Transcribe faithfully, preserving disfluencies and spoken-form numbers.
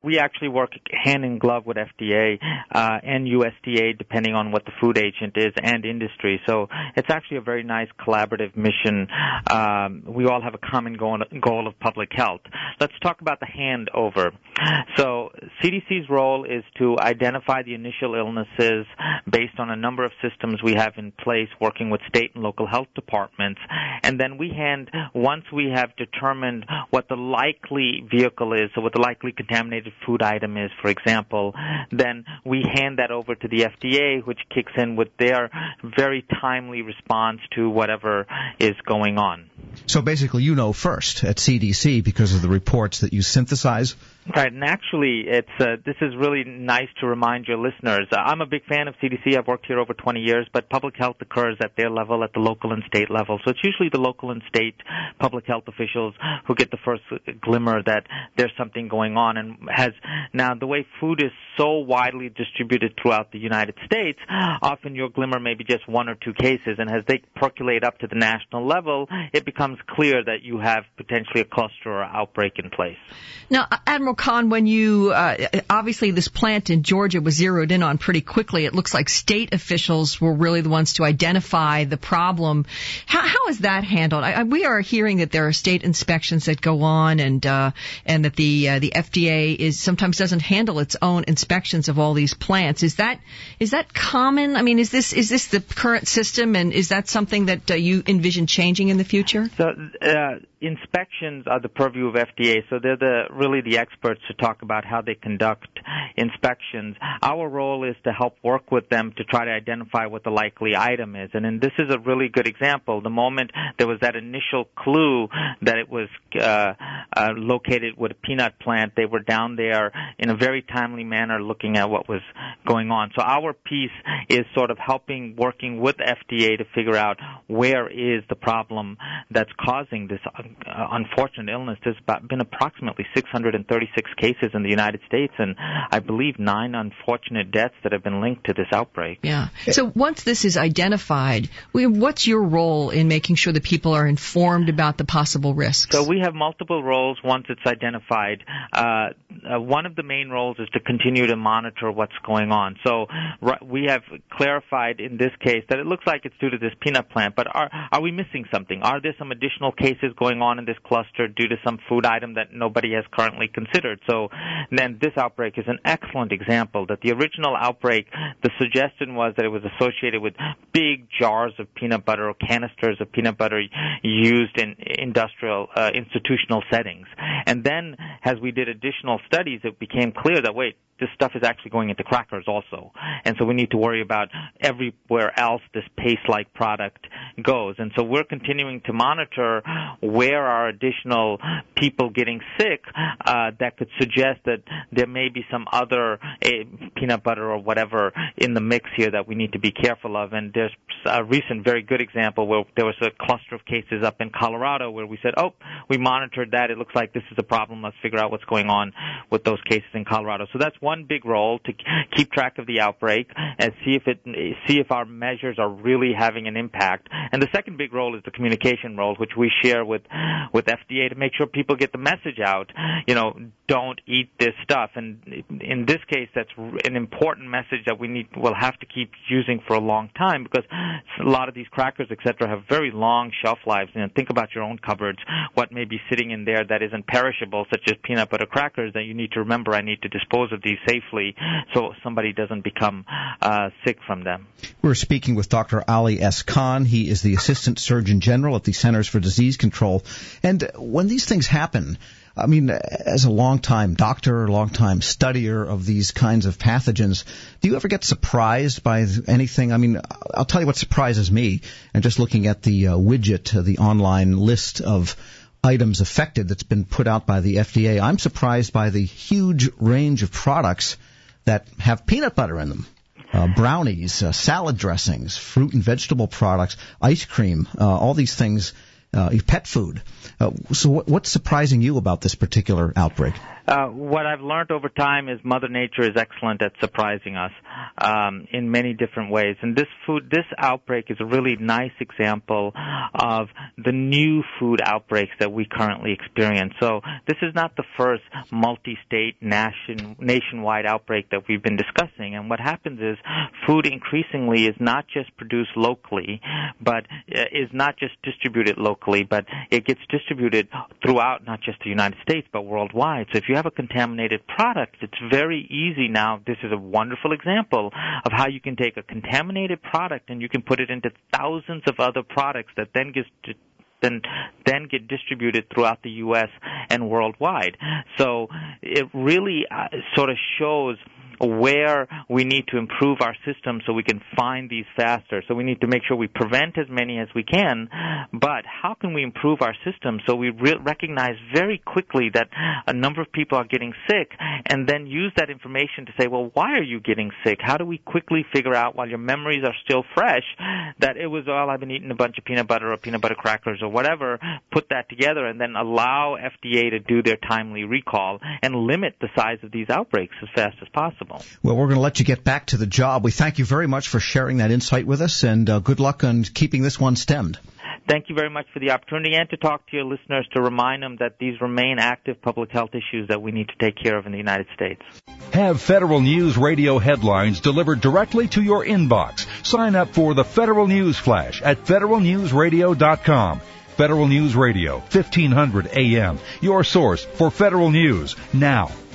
we actually work hand in glove with F D A uh, and U S D A, depending on what the food agent is, and industry. So it's actually a very nice collaborative mission. Um, we all have a common goal, goal of public health. Let's talk about the handover. So C D C's role is to identify the initial illnesses based on a number of systems we have in place working with state and local health departments. And then we hand, once we have determined what the likely vehicle is, so what the likely contaminated food item is, for example, then we hand that over to the F D A, which kicks in with their very timely response to whatever is going on. So basically you know first at C D C because of the reports that you synthesize? Right, and actually, it's uh, this is really nice to remind your listeners. Uh, I'm a big fan of C D C. I've worked here over twenty years, but public health occurs at their level, at the local and state level. So it's usually the local and state public health officials who get the first glimmer that there's something going on. And has now the way food is so widely distributed throughout the United States, often your glimmer may be just one or two cases, and as they percolate up to the national level, it becomes clear that you have potentially a cluster or outbreak in place. Now, Admiral Khan, when you, uh, obviously this plant in Georgia was zeroed in on pretty quickly. It looks like state officials were really the ones to identify the problem. How, how is that handled? I, I, we are hearing that there are state inspections that go on, and uh, and that the uh, the F D A is sometimes doesn't handle its own inspections of all these plants. Is that is that common? I mean, is this is this the current system, and is that something that uh, you envision changing in the future? So uh, inspections are the purview of F D A, so they're the really the experts to talk about how they conduct inspections. Our role is to help work with them to try to identify what the likely item is. And, and this is a really good example. The moment there was that initial clue that it was uh, uh, located with a peanut plant, they were down there in a very timely manner looking at what was going on. So our piece is sort of helping, working with F D A to figure out where is the problem that's causing this uh, unfortunate illness. There's been approximately six hundred thirty-six cases in the United States, and I believe nine unfortunate deaths that have been linked to this outbreak. Yeah. So once this is identified, what's your role in making sure that people are informed about the possible risks? So we have multiple roles once it's identified. Uh, uh, one of the main roles is to continue to monitor what's going on. So r- we have clarified in this case that it looks like it's due to this peanut plant, but are, are we missing something? Are there some additional cases going on in this cluster due to some food item that nobody has currently considered? So then this outbreak is an excellent example that the original outbreak, the suggestion was that it was associated with big jars of peanut butter or canisters of peanut butter used in industrial, uh, institutional settings. And then as we did additional studies, it became clear that, wait, this stuff is actually going into crackers also. And so we need to worry about everywhere else this paste-like product goes. And so we're continuing to monitor where are additional people getting sick uh, that could suggest that there may be some other uh, peanut butter or whatever in the mix here that we need to be careful of. And there's a recent very good example where there was a cluster of cases up in Colorado where we said, oh, we monitored that. It looks like this is a problem. Let's figure out what's going on with those cases in Colorado. So that's one big role, to keep track of the outbreak and see if it see if our measures are really having an impact. And the second big role is the communication role, which we share with with F D A to make sure people get the message out. You know, don't eat this stuff. And in this case, that's an important message that we need will have to keep using for a long time, because a lot of these crackers, et cetera, have very long shelf lives. You know, think about your own cupboards. What may be sitting in there that isn't perishable, such as peanut butter crackers, that you need to remember, I need to dispose of these safely so somebody doesn't become uh, sick from them. We're speaking with Doctor Ali S. Khan. He is the Assistant Surgeon General at the Centers for Disease Control. And when these things happen, I mean, as a long-time doctor, a long-time studier of these kinds of pathogens, do you ever get surprised by anything? I mean, I'll tell you what surprises me. And just looking at the uh, widget, uh, the online list of items affected that's been put out by the F D A, I'm surprised by the huge range of products that have peanut butter in them. Uh, brownies, uh, salad dressings, fruit and vegetable products, ice cream, uh, all these things uh, pet food. Uh, so what, what's surprising you about this particular outbreak? Uh, what I've learned over time is Mother Nature is excellent at surprising us um, in many different ways. And this food, this outbreak is a really nice example of the new food outbreaks that we currently experience. So this is not the first multi-state, nation, nationwide outbreak that we've been discussing. And what happens is food increasingly is not just produced locally, but is not just distributed locally, but it gets distributed throughout not just the United States, but worldwide. So if you have a contaminated product, it's very easy now. This is a wonderful example of how you can take a contaminated product and you can put it into thousands of other products that then gets then then get distributed throughout the U S and worldwide. So it really uh, sort of shows where we need to improve our system so we can find these faster. So we need to make sure we prevent as many as we can, but how can we improve our system so we re- recognize very quickly that a number of people are getting sick and then use that information to say, well, why are you getting sick? How do we quickly figure out while your memories are still fresh that it was, well, I've been eating a bunch of peanut butter or peanut butter crackers or whatever, put that together and then allow F D A to do their timely recall and limit the size of these outbreaks as fast as possible. Well, we're going to let you get back to the job. We thank you very much for sharing that insight with us, and uh, good luck on keeping this one stemmed. Thank you very much for the opportunity and to talk to your listeners to remind them that these remain active public health issues that we need to take care of in the United States. Have Federal News Radio headlines delivered directly to your inbox. Sign up for the Federal News Flash at federal news radio dot com. Federal News Radio, fifteen hundred A M, your source for federal news now.